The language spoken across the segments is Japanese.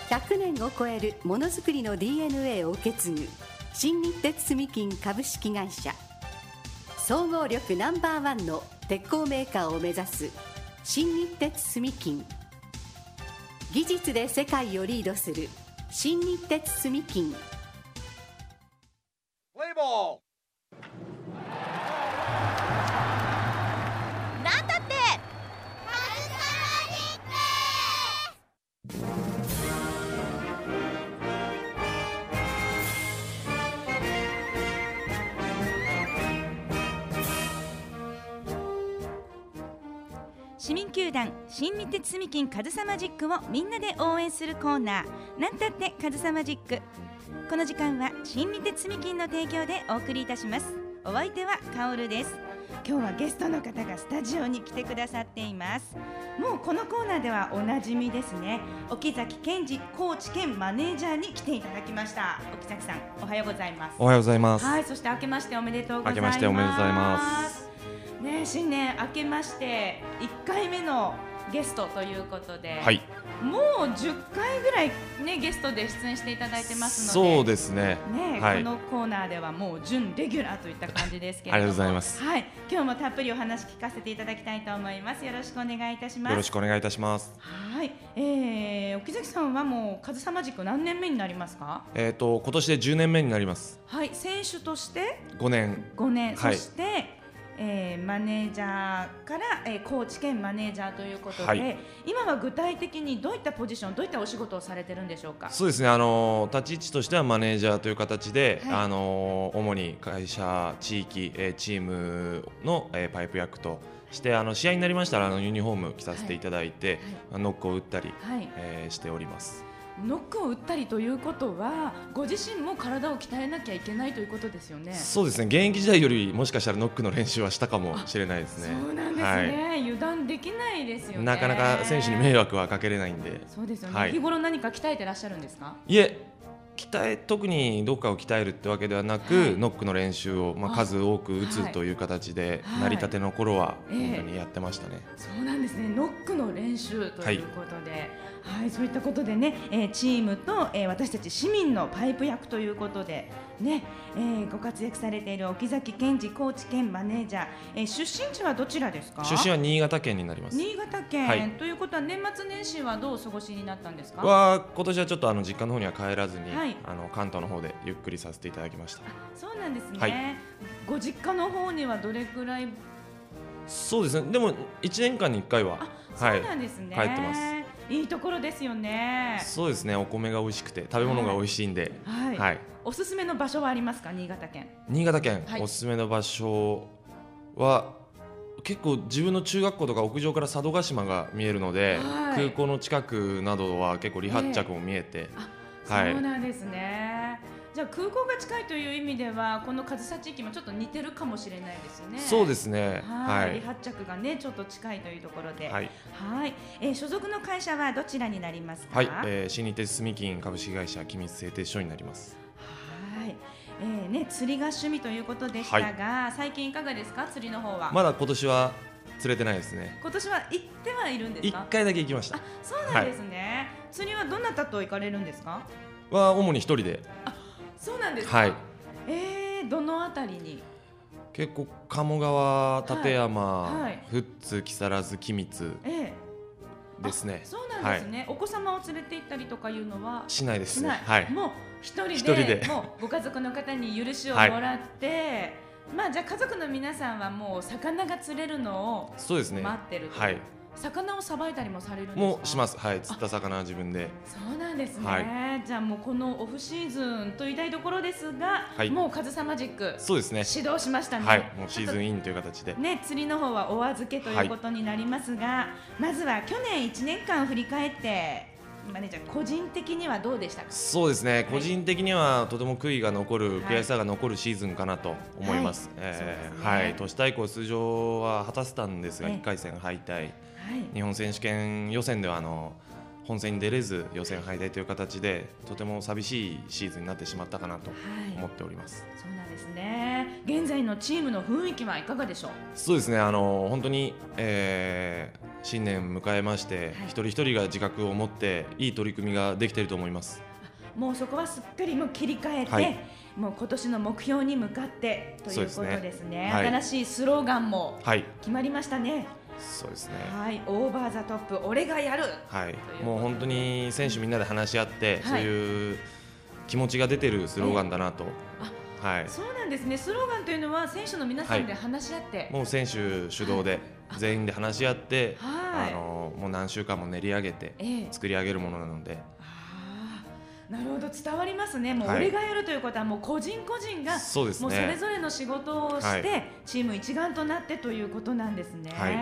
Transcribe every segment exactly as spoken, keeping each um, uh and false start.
ひゃくねんを超えるものづくりの ディーエヌエー を受け継ぐ新日鉄住金株式会社、総合力ナンバーワンの鉄鋼メーカーを目指す新日鉄住金、技術で世界をリードする新日鉄住金。 プレイボールなんだって市民球団新日鉄住金カズサマジックをみんなで応援するコーナー、なんたってカズサマジック。この時間は新日鉄住金の提供でお送りいたします。お相手はカオルです。今日はゲストの方がスタジオに来てくださっています。もうこのコーナーではおなじみですね。沖崎健二コーチ兼マネージャーに来ていただきました。沖崎さん、おはようございます。 おはようございます。 はい、そして明けましておめでとうございます。 明けましておめでとうございますね、新年明けましていっかいめのゲストということで、 はい、 もうじゅっかいぐらい、ね、ゲストで出演していただいてますので、 そうですね、 ね、 はい、 このコーナーではもう準レギュラーといった感じですけれども、 ありがとうございます。 はい、今日もたっぷりお話聞かせていただきたいと思います。よろしくお願いいたします。 よろしくお願いいたします。 はい、えー、沖崎さんはもうカズサマジック何年目になりますか？ えーと今年でじゅうねんめになります。 はい、選手としてごねん。 ごねん、 はい、 そしてえー、マネージャーから、えー、コーチ兼マネージャーということで、 はい、 今は具体的にどういったポジション、どういったお仕事をされてるんでしょうか？ そうですね、あの立ち位置としてはマネージャーという形で、 はい、あの主に会社、地域、えー、チームの、えー、パイプ役としてあの試合になりましたらあのユニフォーム着させていただいて、はい、ノックを打ったり、はい、えー、しております。 ノックを打ったりということはご自身も体を鍛えなきゃいけないということですよね。 そうですね、現役時代よりもしかしたらノックの練習はしたかもしれないですね。 そうなんですね、はい、油断できないですよね。 なかなか選手に迷惑はかけれないんで。 そうですよね、 はい、 日頃何か鍛えてらっしゃるんですか？ いえ、鍛え特にどっかを鍛えるってわけではなく、はい、ノックの練習を、まあ、数多く打つという形で、はい、成り立ての頃は本当にやってましたね。 えー、そうなんですね、ノックの練習ということで、はいはい、そういったことでね、えー、チームと、えー、私たち市民のパイプ役ということで、ねえー、ご活躍されている沖崎健二コーチ兼マネージャー、えー、出身地はどちらですか？ 出身は新潟県になります。 新潟県、はい、ということは年末年始はどうお過ごしになったんですか？ は今年はちょっとあの実家の方には帰らずに、 はい、 あの関東の方でゆっくりさせていただきました。 そうなんですね、 はい、 ご実家の方にはどれくらい？ そうですね、でもいちねんかんにいっかいは、 そうなんですね、 はい、帰ってます。 いいところですよね。 そうですね、お米が美味しくて食べ物が美味しいんで、 はいはい、おすすめの場所はありますか？新潟県。 新潟県、 はい、 おすすめの場所は結構自分の中学校とか屋上から佐渡島が見えるので、はい、空港の近くなどは結構離発着も見えて、 えーはい、そうなんですね。じゃあ空港が近いという意味ではこの上総地域もちょっと似てるかもしれないですよね。 そうですね、 はい、離発着がねちょっと近いというところで、はい、はい、えー、所属の会社はどちらになりますか？ はい、えー、新日鉄住金株式会社機密製鉄所になります。 はい、えーね、釣りが趣味ということでしたが、はい、最近いかがですか？釣りの方は。まだ今年は釣れてないですね。 今年は行ってはいるんですか？ いっかいだけ行きました。 あ、そうなんですね、はい、釣りはどなたと行かれるんですか？ は主に一人で。 あ、そうなんですか、 はい、 えー、どのあたりに？ 結構鴨川、立山、 はいはい、 富津、木更津、君津ですね、 えー、そうなんですね、はい、お子様を連れて行ったりとかいうのはしないですね。 はい、もう一人 で, 一人でもうご家族の方に許しをもらって、はい、まあ、じゃあ家族の皆さんはもう魚が釣れるのを待ってると。 はい、 魚をさばいたりもされるんですか？ もうします、はい、釣った魚は自分で。 そうなんですね、 はい、 じゃあもうこのオフシーズンと言いたいところですが、はい、もうカズサマジックそうですね、 始動しましたね。 はい、もうシーズンインという形で、 ね、釣りの方はお預けということになりますが、はい、まずは去年いちねんかん振り返ってマネージャー個人的にはどうでしたか？ そうですね、はい、個人的にはとても悔いが残る、はい、悔しさが残るシーズンかなと思います。都市対抗出場は果たせたんですが、いっかい戦敗退、はい、日本選手権予選ではあの本戦に出れず予選敗退という形でとても寂しいシーズンになってしまったかなと思っております。 はい、そうなんですね。現在のチームの雰囲気はいかがでしょう？ そうですね、あの本当に、えー新年迎えまして、はい、一人一人が自覚を持っていい取り組みができていると思います。 もうそこはすっかりもう切り替えて、はい、もう今年の目標に向かってということですね。はい、新しいスローガンも決まりましたね。はい、 そうですね。 はい、オーバーザトップ俺がやる。 はい、もう本当に選手みんなで話し合って、うん、そういう気持ちが出てるスローガンだなと。 はい、そうなんですね。スローガンというのは選手の皆さんで話し合って、はい、 もう選手主導で全員で話し合って、はい、あのもう何週間も練り上げて作り上げるものなので、ええ、 あなるほど、伝わりますね。もう俺がやるということはもう個人個人がそうですね、もうそれぞれの仕事をして、はい、チーム一丸となってということなんですね。はい、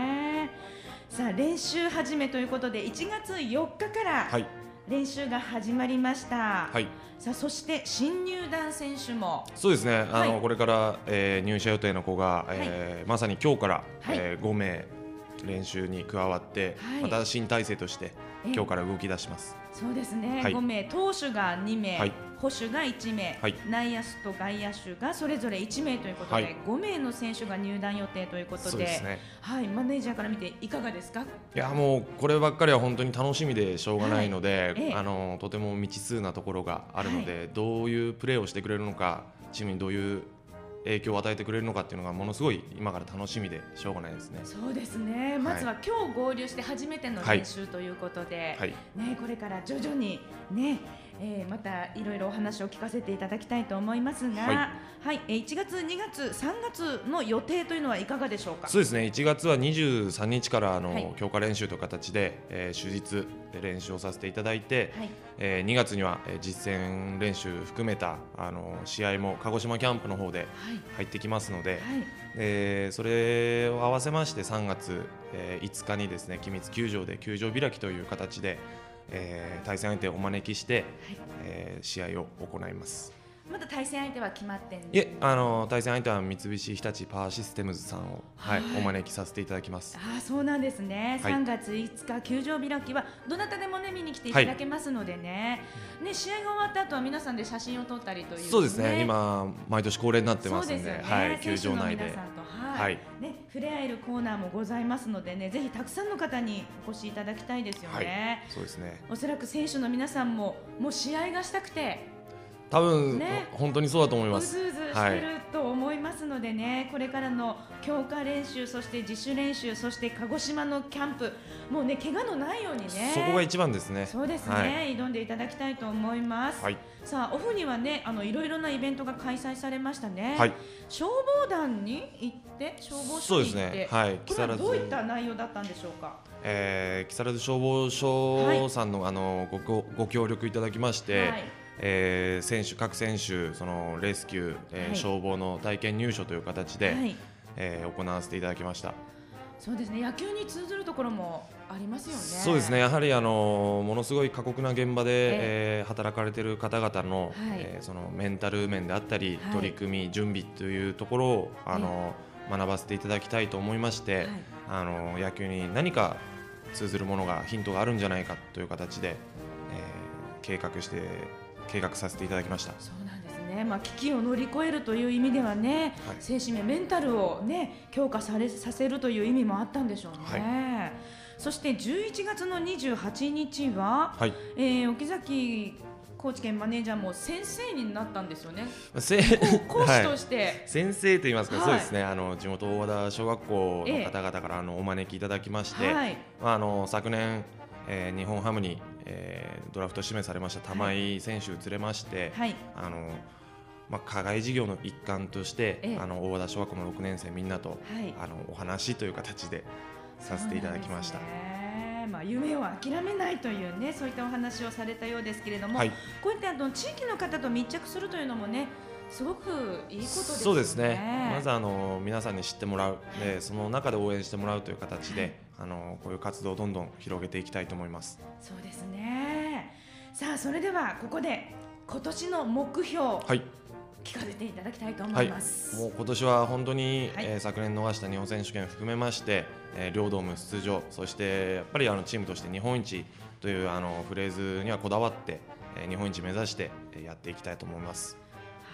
さあ練習始めということでいちがつよっかから練習が始まりました。はい、さあそして新入団選手もそうですね、あの、はい、これから、えー、入社予定の子が、えーはい、まさに今日から、はい、えー、ごめい練習に加わって、はい、また新体制として今日から動き出します。 そうですね、はい、ごめい、投手がにめい、はい、捕手がいちめい、はい、内野手と外野手がそれぞれいちめいということで、はい、ごめいの選手が入団予定ということで、そうですね、はい、マネージャーから見ていかがですか？いやもうこればっかりは本当に楽しみでしょうがないので、はい、あのとても未知数なところがあるので、はい、どういうプレーをしてくれるのか、チームにどういう影響を与えてくれるのかっていうのがものすごい今から楽しみでしょうがないですね。 そうですね、まずは今日合流して初めての練習ということで、はいね、これから徐々に、ねえー、またいろいろお話を聞かせていただきたいと思いますが、はいはい、いちがつ、にがつ、さんがつの予定というのはいかがでしょうか？ そうですね、いちがつはにじゅうさんにちからあの、はい、強化練習という形で、えー、終日練習をさせていただいて、はい、えー、にがつには、えー、実戦練習含めたあの試合も鹿児島キャンプの方で入ってきますので、はい、えー、それを合わせましてさんがつ、えー、いつかにですね、君津球場で球場開きという形で、えー、対戦相手をお招きして、はい、えー、試合を行います。 まだ対戦相手は決まってんですか？ いえ、あの対戦相手は三菱日立パワーシステムズさんを、はいはい、お招きさせていただきます。 あ、そうなんですね、はい、さんがついつか球場開きはどなたでも、ね、見に来ていただけますので ね,、はい、ね、試合が終わった後は皆さんで写真を撮ったりという、ね、 そうですね、今毎年恒例になってますの で, で、ね、はい、球場内で、 はい、ね、触れ合えるコーナーもございますので、ね、ぜひたくさんの方にお越しいただきたいですよね。 はい、そうですね、 おそらく選手の皆さんももう試合がしたくて多分、ね、本当にそうだと思います。 うずうずしてると思いますのでね、はい、これからの強化練習、そして自主練習、そして鹿児島のキャンプ、もうね、怪我のないようにね、 そこが一番ですね。 そうですね、はい、挑んでいただきたいと思います。はい、さあオフにはね、あのいろいろなイベントが開催されましたね。はい、消防団に行って消防署に行って、そうですね、はい、これはどういった内容だったんでしょうか？ えー、木更津消防署さんの、はい、あの ご, ご協力いただきまして、はい、えー、選手各選手そのレスキュー、えーはい、消防の体験入所という形で、はい、えー、行わせていただきました。 そうですね、野球に通ずるところもありますよね。 そうですね、やはりあのものすごい過酷な現場で、えーえー、働かれている方々の、はい、えー、そのメンタル面であったり、はい、取り組み準備というところをあの、はい、学ばせていただきたいと思いまして、はい、あの野球に何か通ずるものがヒントがあるんじゃないかという形で、えー、計画して計画させていただきました。 そうなんですね、まあ、危機を乗り越えるという意味ではね、はい、精神面メンタルを、ね、強化されさせるという意味もあったんでしょうね。はい、そしてじゅういちがつのにじゅうはちにちは、はい、えー、沖崎高知県マネージャーも先生になったんですよね。講師として、はい、 先生と言いますか、はい、そうですね、あの地元大和田小学校の方々からあのお招きいただきまして、はい、まあ、あの昨年、えー、日本ハムに、えー、ドラフト指名されました玉井選手を連れまして、はい、あのまあ、課外事業の一環として、ええ、あの大和田小学校のろくねんせいみんなと、はい、あのお話という形でさせていただきました。 まあ、夢を諦めないというね、そういったお話をされたようですけれども、はい、こうやってあの地域の方と密着するというのもね、すごくいいことですね。 そうですね、まずあの皆さんに知ってもらう、でその中で応援してもらうという形で、はい、あのこういう活動をどんどん広げていきたいと思います。 そうですね。さあそれではここで今年の目標、はい、聞かせていただきたいと思います。 はい、もう今年は本当に、はい、えー、昨年逃した日本選手権を含めまして、えー、両ドーム出場、そしてやっぱりあのチームとして日本一というあのフレーズにはこだわって、えー、日本一目指してやっていきたいと思います。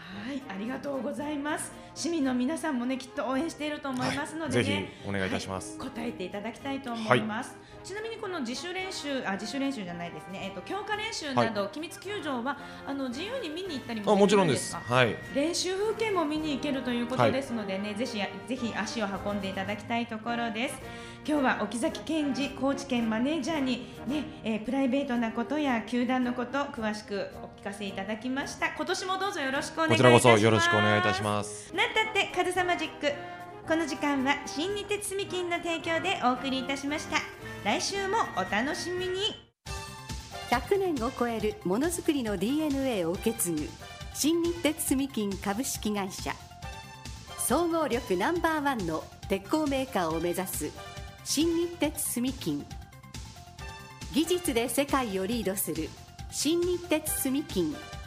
はい、ありがとうございます。市民の皆さんもねきっと応援していると思いますのでね、 はい、ぜひお願いいたします、 はい、答えていただきたいと思います、はい、ちなみにこの自主練習あ自主練習じゃないですね、えっと強化練習など、はい、機密球場はあの自由に見に行ったりもできるんですか？ あ、もちろんです、はい、 練習風景も見に行けるということですのでね、はい、ぜひぜひ足を運んでいただきたいところです。今日は沖崎健児高知県マネージャーに、ねえー、プライベートなことや球団のこと詳しくお聞かせいただきました。今年もどうぞよろしくお願いいたします。 こちらこそよろしくお願いいたします。 なんたってカズサマジック、この時間は新日鉄住金の提供でお送りいたしました。来週もお楽しみに。 ひゃくねんを超えるものづくりの ディーエヌエー を受け継ぐ新日鉄住金株式会社、総合力ナンバーワンの鉄鋼メーカーを目指す新日鉄住金、技術で世界をリードする新日鉄住金